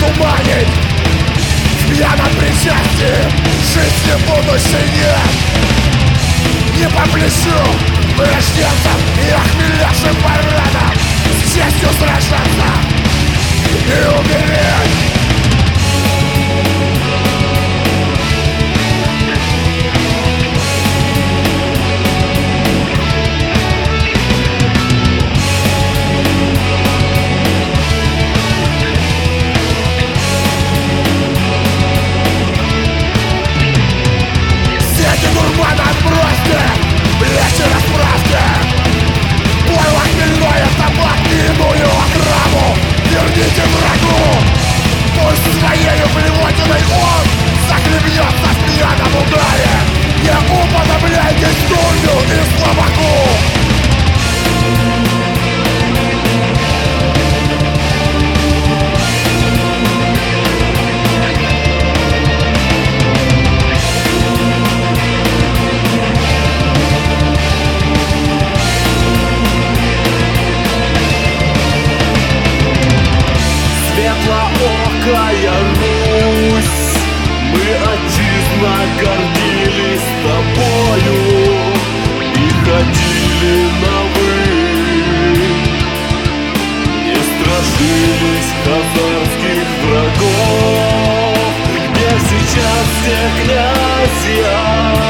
одурманить. В пьяном причастии жизни будущей нет. Не по плечу вырожденцам и охмелевшим баранам с честью сражаться и умереть. Дурман отбросьте, плечи расправьте. Пойло хмельное, табак и иную отраву верните врагу. Пусть своею блевотиной он захлебнется в пьяном ударе. Не уподобляйтесь дурню и слабаку. Светлоокая Русь, мы отчизна гордились тобою и ходили на «вы», не страшились хазарских врагов. Где сейчас те князья,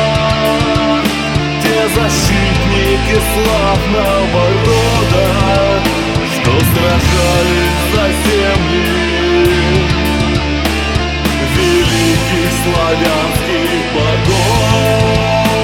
те защитники славного рода, что сражались за земли великих славянских богов.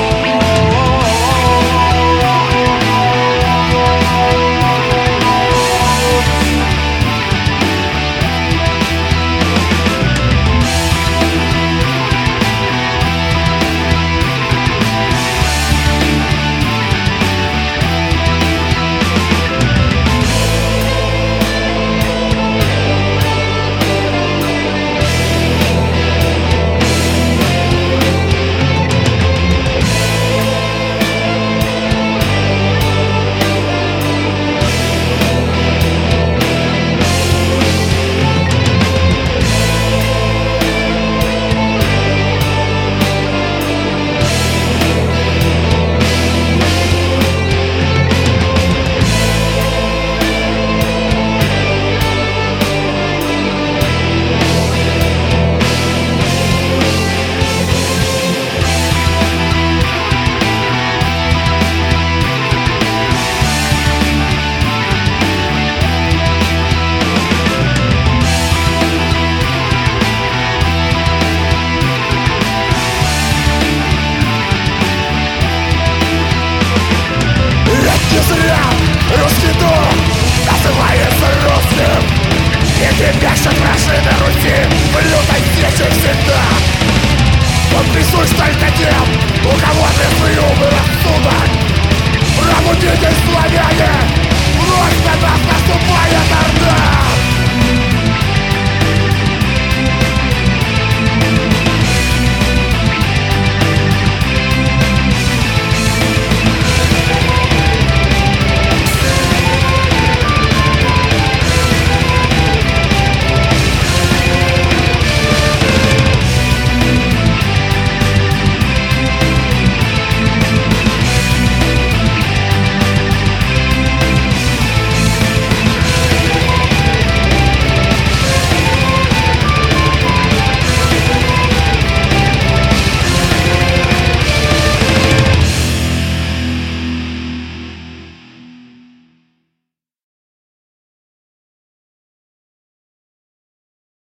Русский дух называется русским. И теперь шапраши на Руси в лютой сече всегда. Он присущ только тем, у кого трезвый ум и рассудок. Пробудитесь, славяне, вновь на нас наступает орда.